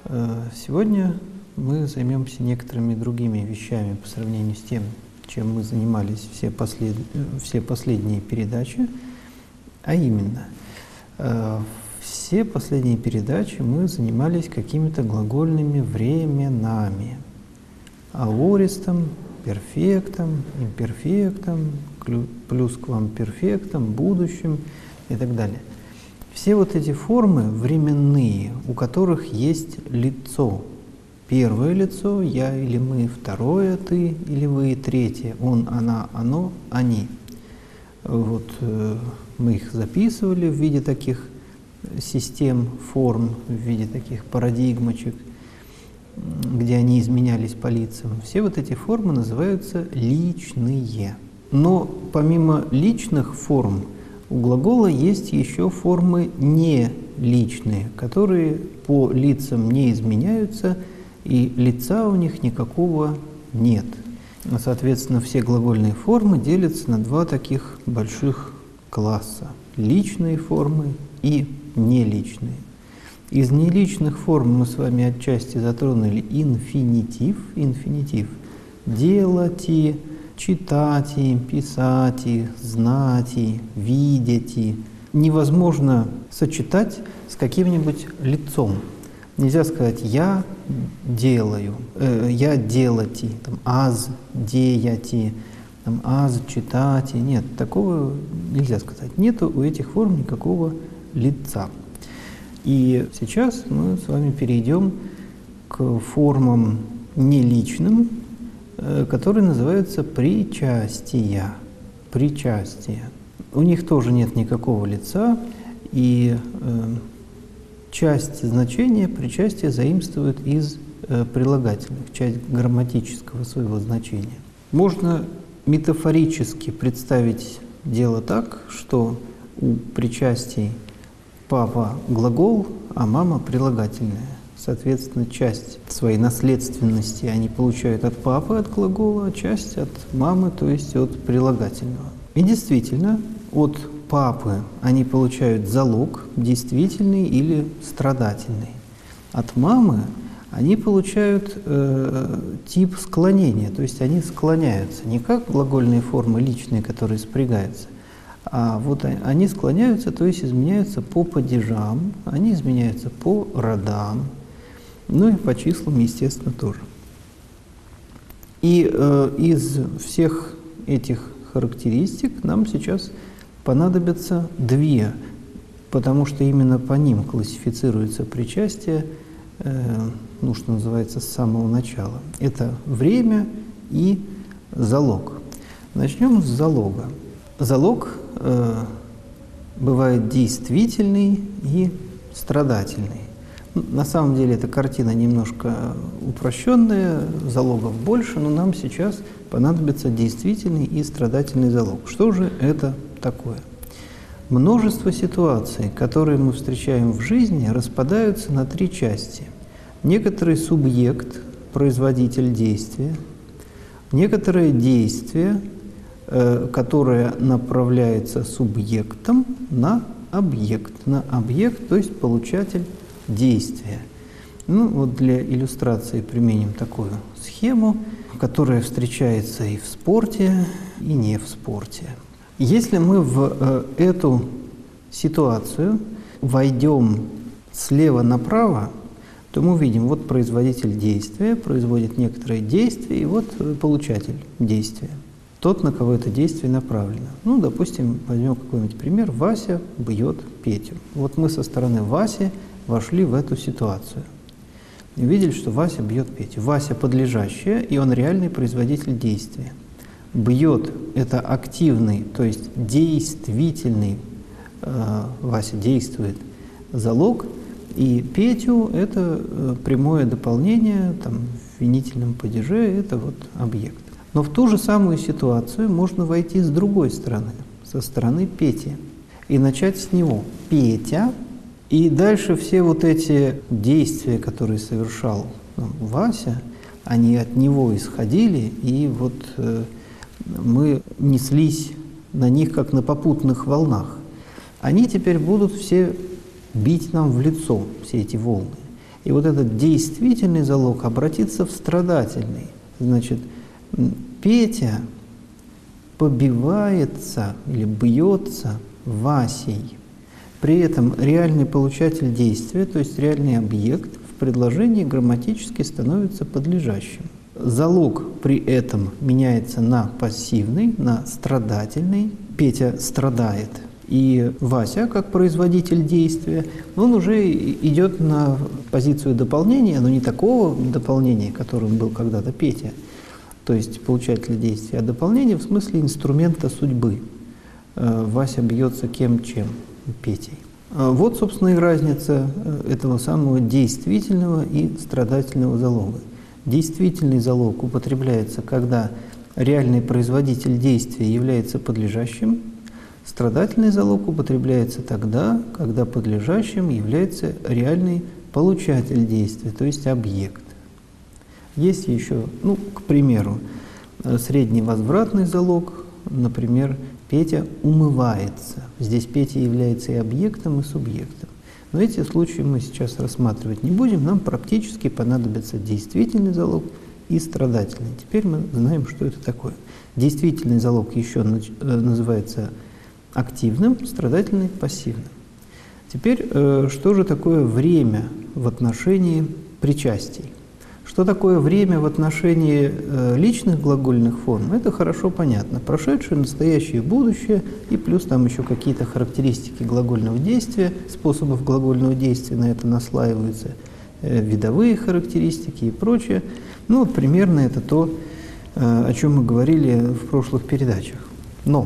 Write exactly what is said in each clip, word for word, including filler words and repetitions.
Сегодня мы займемся некоторыми другими вещами по сравнению с тем, чем мы занимались все, послед... все последние передачи, а именно, все последние передачи мы занимались какими-то глагольными временами, аористом, перфектом, имперфектом, плюсквамперфектом, будущим и так далее. Все вот эти формы временные, у которых есть лицо. Первое лицо — я или мы, второе — ты или вы, третье — он, она, оно, они. Вот э, мы их записывали в виде таких систем, форм, в виде таких парадигмочек, где они изменялись по лицам. Все вот эти формы называются личные. Но помимо личных форм, у глагола есть еще формы неличные, которые по лицам не изменяются, и лица у них никакого нет. Соответственно, все глагольные формы делятся на два таких больших класса – личные формы и неличные. Из неличных форм мы с вами отчасти затронули инфинитив, инфинитив – делати, читати, писати, знати, видяти. Невозможно сочетать с каким-нибудь лицом. Нельзя сказать «я делаю», э, «я делати», там, «аз деяти», там, «аз читати». Нет, такого нельзя сказать. Нету у этих форм никакого лица. И сейчас мы с вами перейдем к формам неличным, которые называются причастия. Причастия. У них тоже нет никакого лица, и э, часть значения причастия заимствует из э, прилагательных, часть грамматического своего значения. Можно метафорически представить дело так, что у причастий папа — глагол, а мама — прилагательное. Соответственно, часть своей наследственности они получают от папы, от глагола, а часть от мамы, то есть от прилагательного. И действительно, от папы они получают залог, действительный или страдательный. От мамы они получают э, тип склонения, то есть они склоняются не как глагольные формы личные, которые спрягаются, а вот они склоняются, то есть изменяются по падежам, они изменяются по родам, ну и по числам, естественно, тоже. И э, из всех этих характеристик нам сейчас понадобятся две, потому что именно по ним классифицируется причастие, э, ну, что называется, с самого начала. Это время и залог. Начнем с залога. Залог э, бывает действительный и страдательный. На самом деле эта картина немножко упрощенная, залогов больше, но нам сейчас понадобится действительный и страдательный залог. Что же это такое? Множество ситуаций, которые мы встречаем в жизни, распадаются на три части. Некоторый субъект, производитель действия, некоторое действие, э, которое направляется субъектом на объект, на объект, то есть получатель действия. Ну, вот для иллюстрации применим такую схему, которая встречается и в спорте, и не в спорте. Если мы в э, эту ситуацию войдем слева направо, то мы увидим, вот производитель действия производит некоторое действие, и вот получатель действия. Тот, на кого это действие направлено. Ну, допустим, возьмем какой-нибудь пример. Вася бьет Петю. Вот мы со стороны Васи вошли в эту ситуацию. И увидели, что Вася бьет Петю. Вася подлежащее, и он реальный производитель действия. Бьет – это активный, то есть действительный, э, Вася действует, залог, и Петю – это э, прямое дополнение, там, в винительном падеже – это вот объект. Но в ту же самую ситуацию можно войти с другой стороны, со стороны Пети, и начать с него. Петя. И дальше все вот эти действия, которые совершал ну, Вася, они от него исходили, и вот э, мы неслись на них, как на попутных волнах. Они теперь будут все бить нам в лицо, все эти волны. И вот этот действительный залог обратится в страдательный. Значит, Петя побивается или бьется Васей. При этом реальный получатель действия, то есть реальный объект, в предложении грамматически становится подлежащим. Залог при этом меняется на пассивный, на страдательный. Петя страдает. И Вася, как производитель действия, он уже идет на позицию дополнения, но не такого дополнения, которым был когда-то Петя, то есть получатель действия, а дополнение в смысле инструмента судьбы. Вася бьется кем, чем? Петей. Вот, собственно, и разница этого самого действительного и страдательного залога. Действительный залог употребляется, когда реальный производитель действия является подлежащим. Страдательный залог употребляется тогда, когда подлежащим является реальный получатель действия, то есть объект. Есть еще, ну, к примеру, средневозвратный залог, например, Петя умывается. Здесь Петя является и объектом, и субъектом. Но эти случаи мы сейчас рассматривать не будем, нам практически понадобится действительный залог и страдательный. Теперь мы знаем, что это такое. Действительный залог еще называется активным, страдательный – пассивным. Теперь, что же такое время в отношении причастий? Что такое время в отношении э, личных глагольных форм, это хорошо понятно. Прошедшее, настоящее, будущее, и плюс там еще какие-то характеристики глагольного действия, способов глагольного действия на это наслаиваются, э, видовые характеристики и прочее. Ну, вот примерно это то, э, о чем мы говорили в прошлых передачах. Но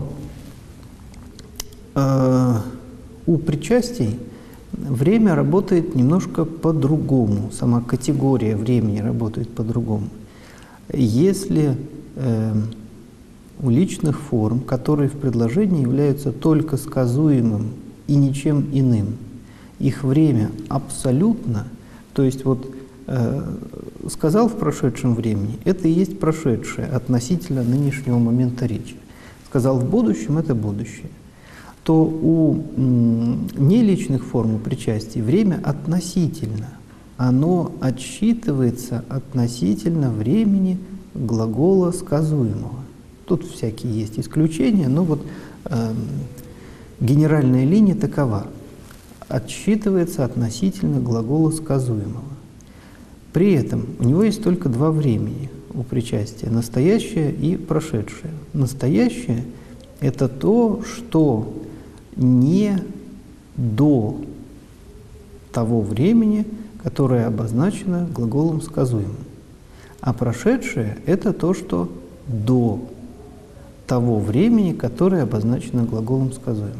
э, у причастий время работает немножко по-другому, сама категория времени работает по-другому. Если э, у личных форм, которые в предложении являются только сказуемым и ничем иным, их время абсолютно, то есть вот э, сказал в прошедшем времени, это и есть прошедшее относительно нынешнего момента речи. Сказал в будущем, это будущее. То у неличных форм причастий время относительно. Оно отсчитывается относительно времени глагола сказуемого. Тут всякие есть исключения, но вот э, генеральная линия такова. Отсчитывается относительно глагола сказуемого. При этом у него есть только два времени у причастия – настоящее и прошедшее. Настоящее – это то, что не до того времени, которое обозначено глаголом сказуемым. А прошедшее – это то, что до того времени, которое обозначено глаголом сказуемым.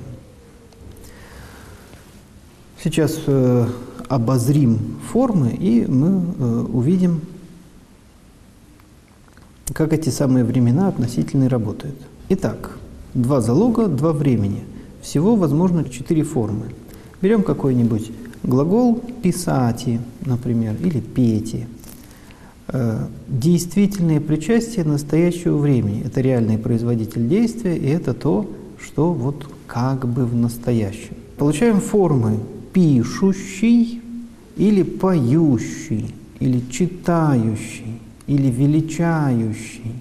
Сейчас э, обозрим формы, и мы э, увидим, как эти самые времена относительные работают. Итак, два залога, два времени. Всего возможно четыре формы. Берем какой-нибудь глагол «писати», например, или «пети». Действительное причастие настоящего времени. Это реальный производитель действия, и это то, что вот как бы в настоящем. Получаем формы «пишущий» или «поющий», или «читающий», или «величающий».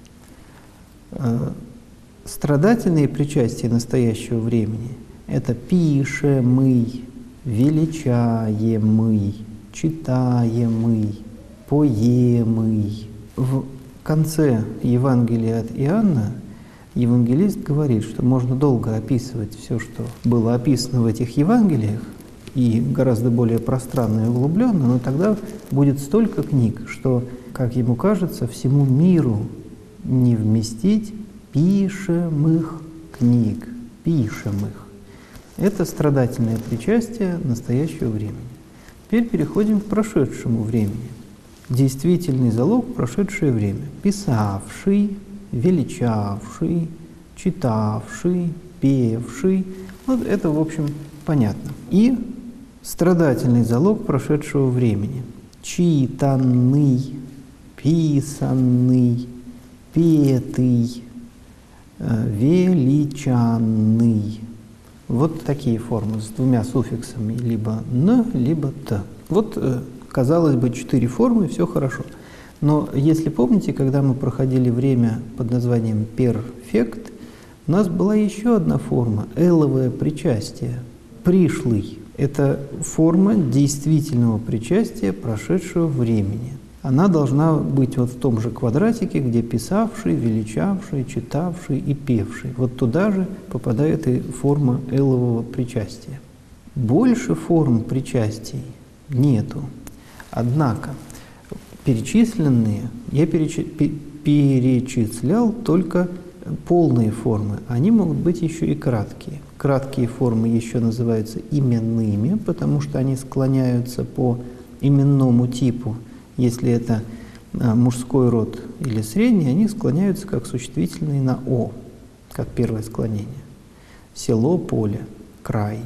Страдательные причастия настоящего времени – это пишемый, величаемый, читаемый, поемый. В конце Евангелия от Иоанна евангелист говорит, что можно долго описывать все, что было описано в этих Евангелиях, и гораздо более пространно и углубленно, но тогда будет столько книг, что, как ему кажется, всему миру не вместить пишемых книг, пишемых. Это страдательное причастие настоящего времени. Теперь переходим к прошедшему времени. Действительный залог – прошедшее время. Писавший, величавший, читавший, певший. Вот это, в общем, понятно. И страдательный залог прошедшего времени. Читанный, писанный, петый, величанный. Вот такие формы с двумя суффиксами, либо «н», либо «т». Вот казалось бы, четыре формы, все хорошо. Но если помните, когда мы проходили время под названием перфект, у нас была еще одна форма – эловое причастие. Пришлый – это форма действительного причастия прошедшего времени. Она должна быть вот в том же квадратике, где писавший, величавший, читавший и певший. Вот туда же попадает и форма элового причастия. Больше форм причастий нету. Однако перечисленные, я перечи, перечислял только полные формы. Они могут быть еще и краткие. Краткие формы еще называются именными, потому что они склоняются по именному типу. Если это мужской род или средний, они склоняются как существительные на «о», как первое склонение. Село, поле, край.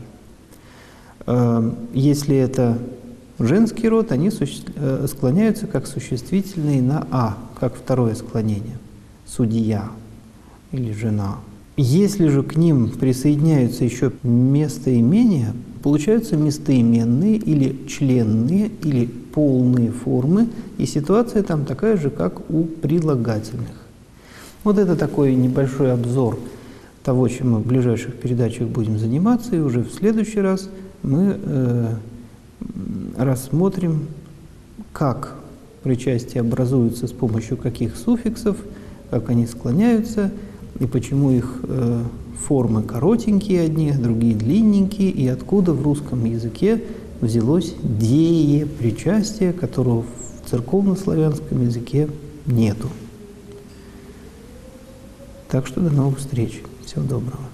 Если это женский род, они склоняются как существительные на «а», как второе склонение. Судья или жена. Если же к ним присоединяются еще местоимения, получаются местоименные или членные, или полные формы, и ситуация там такая же, как у прилагательных. Вот это такой небольшой обзор того, чем мы в ближайших передачах будем заниматься, и уже в следующий раз мы э, рассмотрим, как причастия образуются с помощью каких суффиксов, как они склоняются, и почему их э, формы коротенькие одни, другие длинненькие, и откуда в русском языке взялось деепричастие, которого в церковнославянском языке нету. Так что до новых встреч. Всего доброго.